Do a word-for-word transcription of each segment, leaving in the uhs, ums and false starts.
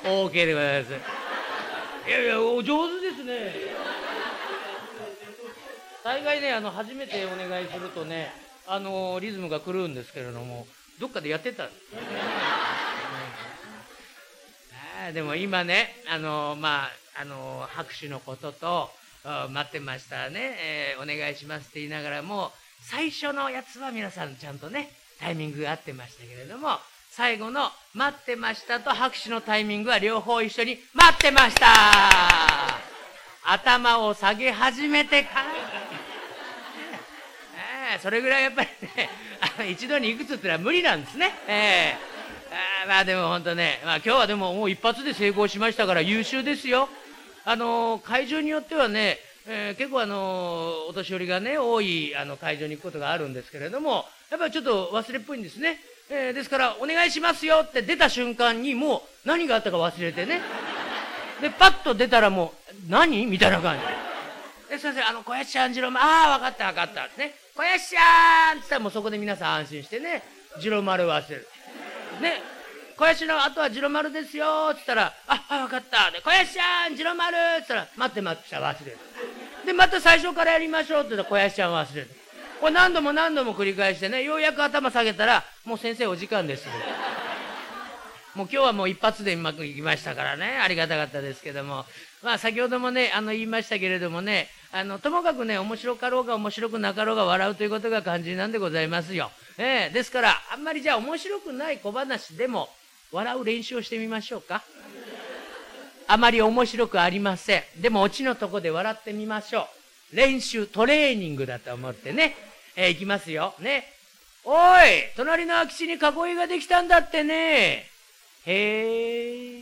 オーケー でございます。いやいや、お上手ですね。大概ね、あの初めてお願いするとね、あのリズムが狂うんですけれども、どっかでやってたんです。あでも今ね、あのまああの拍手のことと待ってましたね、えー、お願いしますって言いながらも、最初のやつは皆さんちゃんとねタイミングが合ってましたけれども、最後の待ってましたと拍手のタイミングは両方一緒に待ってました。頭を下げ始めてからえー、それぐらいやっぱりね、あの一度にいくつってのは無理なんですね。えー、あまあでも本当ね、まあ、今日はでももう一発で成功しましたから優秀ですよ。あのー、会場によってはね、えー、結構あのー、お年寄りがね多いあの会場に行くことがあるんですけれども、やっぱりちょっと忘れっぽいんですね。えー、ですからお願いしますよって出た瞬間にもう何があったか忘れてね、でパッと出たらもう何みたいな感じで、先生あの小林ちゃん次郎丸、ああ分かった分かったね、小林ちゃんって言ったらもうそこで皆さん安心してね、次郎丸を忘れるね、小林のあとは次郎丸ですよって言ったら、ああ分かったで、小林ちゃん次郎丸って言ったら、待って待ってしたら忘れるで、また最初からやりましょうって言ったら小林ちゃん忘れる。これ何度も何度も繰り返してね、ようやく頭下げたらもう先生お時間です。もう今日はもう一発でうまくいきましたからね、ありがたかったですけども、まあ先ほどもねあの言いましたけれどもね、あのともかくね面白かろうが面白くなかろうが笑うということが肝心なんでございますよ。えー、ですからあんまりじゃあ面白くない小話でも笑う練習をしてみましょうか。あまり面白くありません。でもオチのとこで笑ってみましょう。練習トレーニングだと思ってね、えー、いきますよね。おい隣の空き地に囲いができたんだってね。へえ。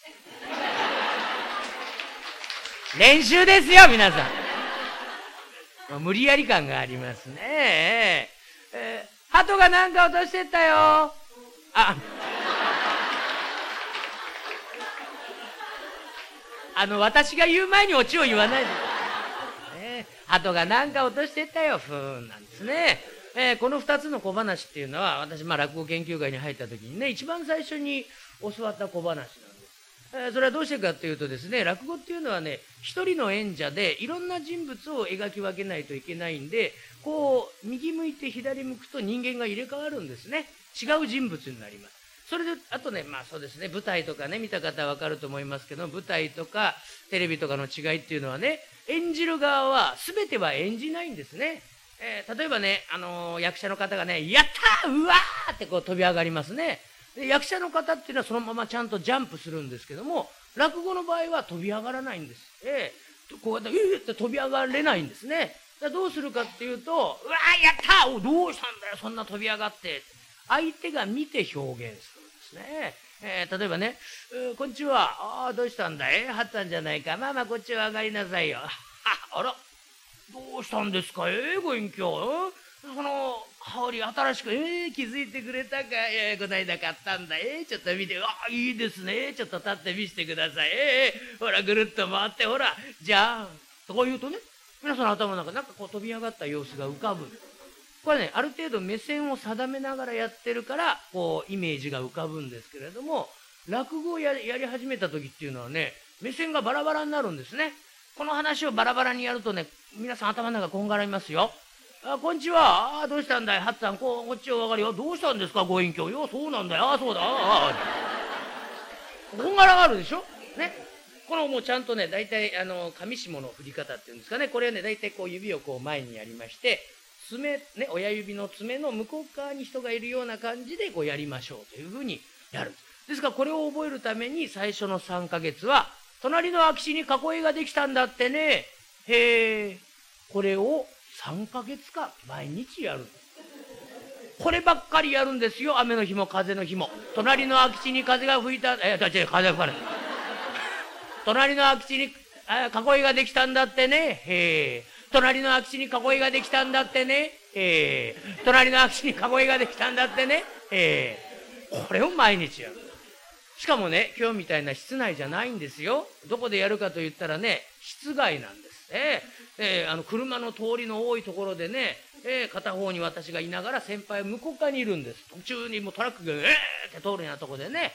練習ですよ皆さん。無理やり感がありますね。えーえー、鳩がなんか落としてったよ。ああの私が言う前にオチを言わないで、ね、鳩がなんか落としてったよふーんなんですね。えー、このふたつの小話っていうのは私、まあ、落語研究会に入った時にね一番最初に教わった小話なんです。えー、それはどうしてかっていうとですね、落語っていうのはね一人の演者でいろんな人物を描き分けないといけないんで、こう右向いて左向くと人間が入れ替わるんですね。違う人物になります。それであとね、まあそうですね、舞台とかね見た方は分かると思いますけど、舞台とかテレビとかの違いっていうのはね、演じる側は全ては演じないんですね。えー、例えばね、あのー、役者の方がね「やったーうわー!」ってこう飛び上がりますね。で役者の方っていうのはそのままちゃんとジャンプするんですけども、落語の場合は飛び上がらないんです。えー、こうやって「えー!」って飛び上がれないんですね。だどうするかっていうと「うわーやったーおどうしたんだよそんな飛び上がって」相手が見て表現するんですね。えー、例えばね「えー、こんにちは、ああどうしたんだい、はったんじゃないか、まあまあこっちは上がりなさいよ。ああらどうしたんですか、えー、ご隠居、その羽織新しく、えー、気づいてくれたか、えー、こないだ買ったんだ、えー、ちょっと見て、あいいですね、ちょっと立って見せてください、えー、ほらぐるっと回って、ほらじゃあとか言うとね、皆さんの頭の中なんかこう飛び上がった様子が浮かぶ。これねある程度目線を定めながらやってるからこうイメージが浮かぶんですけれども、落語をやり、やり始めた時っていうのはね目線がバラバラになるんですね。この話をバラバラにやるとね皆さん頭の中こんがらみますよ。あこんにちは、あどうしたんだい、はっさん、こうこっちを上がるよ、どうしたんですかご隠居、よそうなんだよ、あそうだ、ああこんがらがるでしょね。このもうちゃんとね大体あの上下の振り方っていうんですかね、これはね大体こう指をこう前にやりまして、爪ね親指の爪の向こう側に人がいるような感じでこうやりましょうというふうにやる。ですからこれを覚えるために最初のさんかげつは隣の空き地に囲いができたんだってね。へえ、これをさんかげつかん毎日やる。こればっかりやるんですよ。雨の日も風の日も。隣の空き地に風が吹いた、え違う違う風が吹かない。隣の空き地に囲いができたんだってね。へえ。隣の空き地に囲いができたんだってね。へえ。隣の空き地に囲いができたんだってね。へえ。これを毎日やる。しかもね今日みたいな室内じゃないんですよ。どこでやるかと言ったらね室外なんですね。えー、あの車の通りの多いところでね、えー、片方に私がいながら先輩は向こう側にいるんです。途中にもうトラックがえーって通るようなところでね、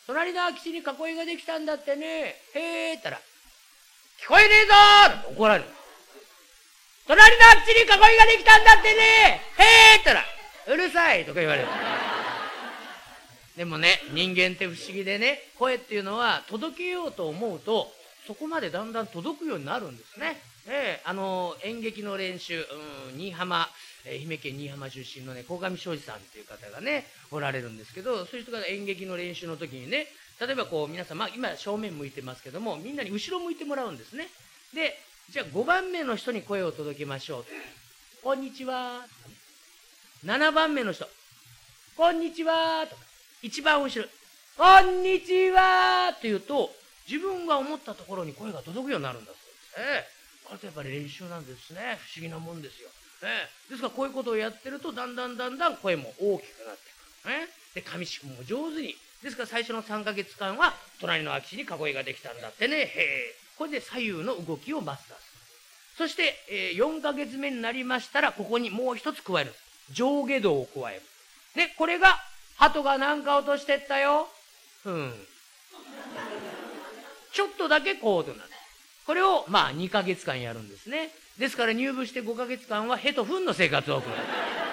隣の空き地に囲いができたんだってね。へーったら、聞こえねえぞーって怒られる。隣の空き地に囲いができたんだってね。へーったら、うるさいとか言われる。でもね、人間って不思議でね、声っていうのは届けようと思うと、そこまでだんだん届くようになるんですね。えー、あの演劇の練習、うん、新居浜、えー、愛媛県新居浜出身のね、鴻上庄司さんっていう方がね、おられるんですけど、そういう人が演劇の練習の時にね、例えばこう皆さん、まあ、今正面向いてますけども、みんなに後ろ向いてもらうんですね。で、じゃあごばんめの人に声を届けましょう。こんにちは。ななばんめの人、こんにちは。とか、一番後ろ、こんにちは。と言うと、自分が思ったところに声が届くようになるんだそうですね。これってやっぱり練習なんですね。不思議なもんですよ。ね、ですからこういうことをやってるとだんだんだんだん声も大きくなってくる。ね、で上四股も上手に。ですから最初のさんかげつかんは隣の空き地に囲いができたんだってね。へえ。これで左右の動きをマスターする。そして、えー、よんかげつめになりましたらここにもう一つ加える。上下動を加える。でこれが鳩が何か落としてったよ。うん。ちょっとだけ高度なる。これをまあにかげつかんやるんですね。ですから入部してごかげつかんはへとふんの生活を送る。ね、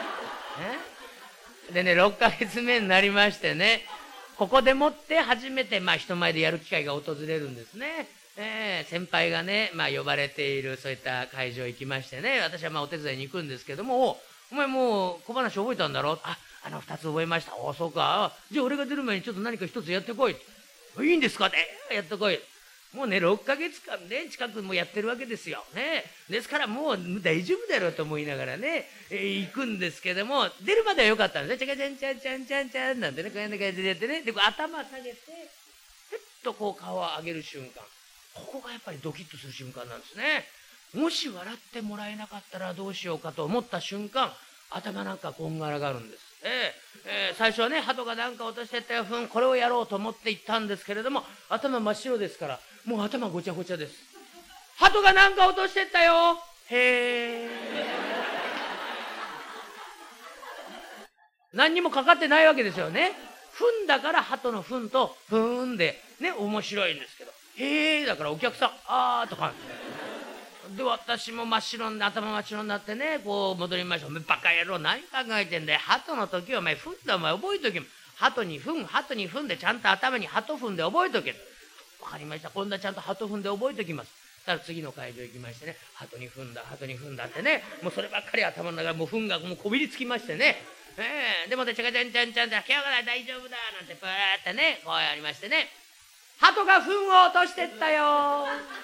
でね、ろっかげつめになりましてね、ここでもって初めてまあ人前でやる機会が訪れるんですね。えー、先輩がね、まあ、呼ばれているそういった会場行きましてね、私はまあお手伝いに行くんですけども、お前もう小話覚えたんだろ。あ、あの二つ覚えました。お、そうか。じゃあ俺が出る前にちょっと何か一つやってこい。いいんですかね。やってこい。もうね、ろっかげつかんね、近くもやってるわけですよ。ね。ですからもう大丈夫だろうと思いながらね、えー、行くんですけども、出るまではよかったんですね。チャカチャンチャンチャンチャンチャンなんてね、こういう感じでやってね。で、こう頭下げて、ふっとこう顔を上げる瞬間。ここがやっぱりドキッとする瞬間なんですね。もし笑ってもらえなかったらどうしようかと思った瞬間、頭なんかこんがらがるんです。えーえー、最初はね、鳩がなんか落としてったよ、ふん、これをやろうと思って行ったんですけれども、頭真っ白ですから、もう頭ごちゃごちゃです。鳩がなんか落としてったよ。へー。何にもかかってないわけですよね。ふんだから鳩のふんとふーんでね、面白いんですけど。へーだからお客さん、あーとか。で、私も真っ白に、頭真っ白になってね、こう戻りましょう。バカ野郎、何考えてんだよ。鳩の時はお前、ふんだ、お前覚えとけ。鳩にふん、鳩にふんで、ちゃんと頭に鳩ふんで覚えとけ。わかりました。今度はちゃんと鳩ふんで覚えときます。ただ次の会場行きましてね、鳩にふんだ、鳩にふんだってね、もうそればっかり頭の中もうふんがもうこびりつきましてね。えー、でもね、ちゃかちゃんちゃんちゃんって、今日から大丈夫だなんて、ブーってね、こうやりましてね、鳩がふんを落としてったよ。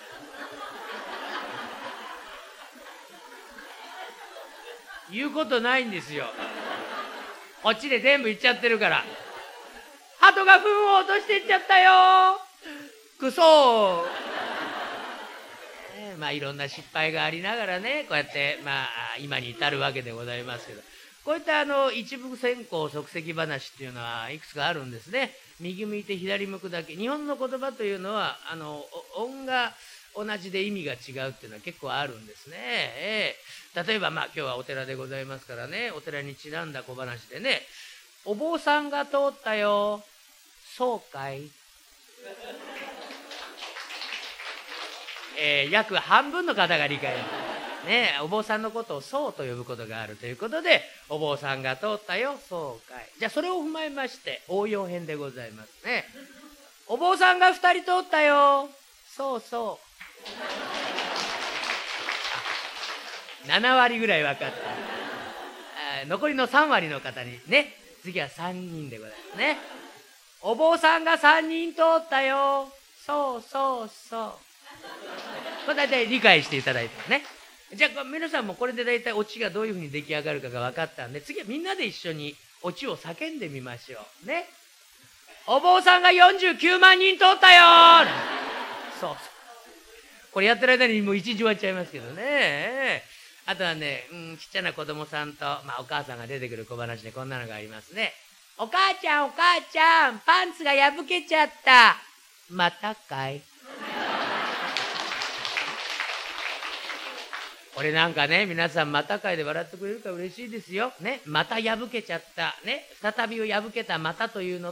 言うことないんですよ。こっちで全部言っちゃってるから。鳩が糞を落としていっちゃったよ。くそー。えー、まあいろんな失敗がありながらね、こうやってまあ今に至るわけでございますけど、こういったあの一部先行即席話っていうのはいくつかあるんですね。右向いて左向くだけ。日本の言葉というのはあの音が同じで意味が違うっていうのは結構あるんですね。えー、例えばまあ今日はお寺でございますからね、お寺にちなんだ小話でね、お坊さんが通ったよ。そうかい。えー、約半分の方が理解ね、お坊さんのことをそうと呼ぶことがあるということで、お坊さんが通ったよ。そうかい。じゃあそれを踏まえまして応用編でございますね。お坊さんが二人通ったよ。そうそう。ななわりぐらい分かった。残りのさんわりの方にね、次はさんにんでございますね。お坊さんがさんにん通ったよ。そうそうそう。これ大体理解していただいてね。じゃあ皆さんもこれで大体オチがどういうふうに出来上がるかが分かったんで、次はみんなで一緒にオチを叫んでみましょうね。お坊さんがよんじゅうきゅうまんにん通ったよ。そうそう。これやってる間にもう一日終わっちゃいますけどね。あとはね、うん、ちっちゃな子供さんと、まあ、お母さんが出てくる小話でこんなのがありますね。お母ちゃんお母ちゃん、パンツが破けちゃった。またかい。これなんかね、皆さんまたかいで笑ってくれるから嬉しいですよ。ね、また破けちゃった。ね、再びを破けたまたというのと、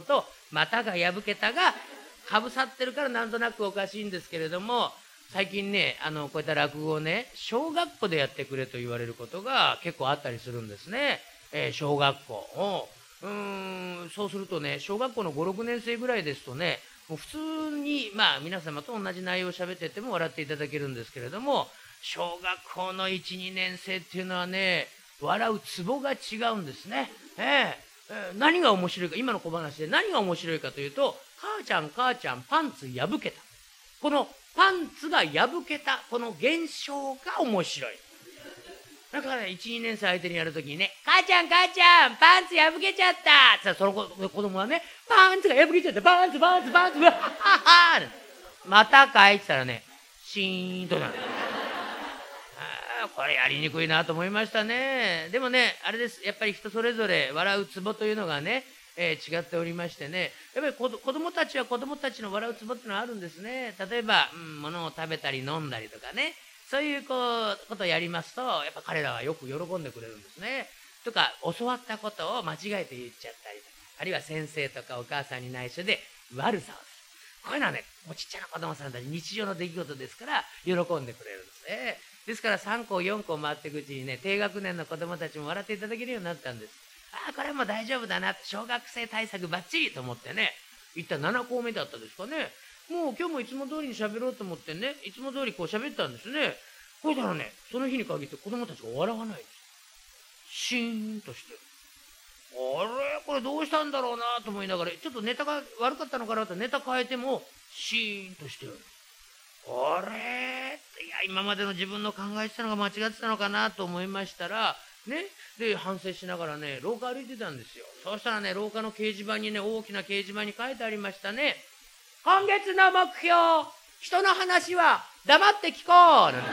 股が破けたがかぶさってるからなんとなくおかしいんですけれども、最近ね、あのこういった落語をね、小学校でやってくれと言われることが結構あったりするんですね。えー、小学校をうーんそうするとね、小学校のごろくねん生ぐらいですとね、もう普通にまあ皆様と同じ内容を喋ってても笑っていただけるんですけれども、小学校のいち、にねん生っていうのはね、笑うツボが違うんですね。えーえー、何が面白いか、今の小話で何が面白いかというと、母ちゃん母ちゃんパンツ破けた、このパンツが破けたこの現象が面白い。だからね、いち、にねん生相手にやるときにね、母ちゃん母ちゃんパンツ破けちゃったって言ったら、その子子供はね、パンツが破けちゃった、パンツパンツパンツわはははまたかいって言ったらね、シーンとなる。あ、これやりにくいなと思いましたね。でもね、あれです、やっぱり人それぞれ笑うツボというのがね、えー、違っておりましてね、やっぱり子供たちは子供たちの笑うツボっていうのはあるんですね。例えば、うん、物を食べたり飲んだりとかね、そういうこうことをやりますと、やっぱ彼らはよく喜んでくれるんですね。とか、教わったことを間違えて言っちゃったりとか、あるいは先生とかお母さんに内緒で悪さをする。こういうのはね、もうちっちゃな子供さんたち日常の出来事ですから喜んでくれるんですね。ですからさん校よん校回っていくうちにね、低学年の子供たちも笑っていただけるようになったんです。ああ、これはもう大丈夫だな、小学生対策バッチリと思ってね、いったなな校目だったですかね。もう今日もいつも通りに喋ろうと思ってね、いつも通りこう喋ったんですね。こしたらね、その日に限って子供たちが笑わないんです。シーンとしてる。あれ、これどうしたんだろうなと思いながら、ちょっとネタが悪かったのかなとネタ変えてもシーンとしてる。あれ、いや、今までの自分の考えてたのが間違ってたのかなと思いましたらね、で反省しながらね、廊下歩いてたんですよ。そうしたらね、廊下の掲示板にね、大きな掲示板に書いてありましたね。今月の目標、人の話は黙って聞こう。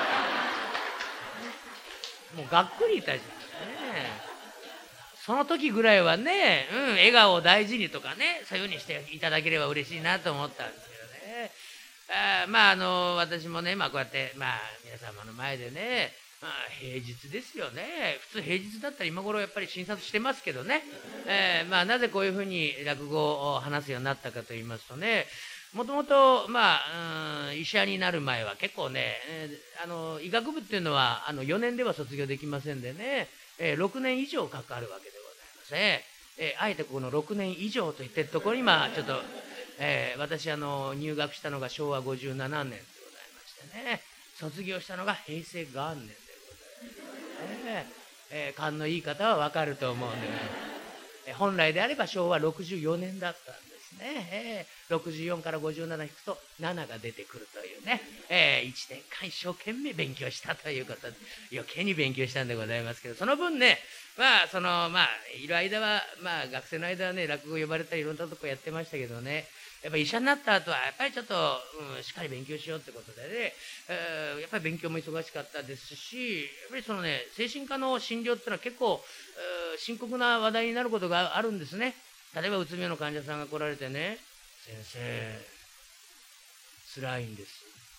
もうがっくりいたじゃんね。その時ぐらいはね、うん、笑顔を大事にとかね、そういう風にしていただければ嬉しいなと思ったんですけどね。あ、まああの私もね、まあこうやってまあ皆様の前でね、まあ平日ですよね。普通平日だったら今頃やっぱり診察してますけどね。えー、まあなぜこういうふうに落語を話すようになったかと言いますとね、もともとまあ、うん、医者になる前は結構ね、えー、あの医学部っていうのはあのよねんでは卒業できませんでね、えー、ろくねん以上かかるわけでございますね。えー、あえてこのろくねん以上と言ってるところにまあちょっと、えー、私あの入学したのがしょうわごじゅうななねんでございましてね、卒業したのがへいせい元年でございます。えーえー、勘のいい方はわかると思うんでね、えー、本来であればしょうわろくじゅうよねんだったんですね。えー、ろくじゅうよんからごじゅうなな引くとななが出てくるというね、えー、いちねんかん一生懸命勉強したということで余計に勉強したんでございますけど、その分ね、まあそのまあいる間はまあ学生の間はね、落語呼ばれたりいろんなとこやってましたけどね、やっぱり医者になった後はやっぱりちょっと、うん、しっかり勉強しようってことでね、えー、やっぱり勉強も忙しかったですし、やっぱりそのね、精神科の診療ってのは結構、えー、深刻な話題になることがあるんですね。例えばうつ病の患者さんが来られてね、先生辛いんです、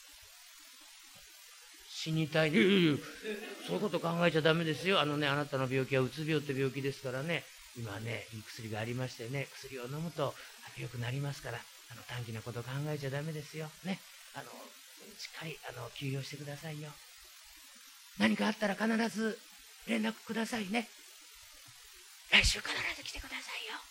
死にたい。いやいやいや、そういうこと考えちゃダメですよ。あのね、あなたの病気はうつ病って病気ですからね、今ねいい薬がありましてね、薬を飲むと良くなりますから、あの短期のこと考えちゃダメですよね。あのしっかりあの休養してくださいよ。何かあったら必ず連絡くださいね。来週必ず来てくださいよ。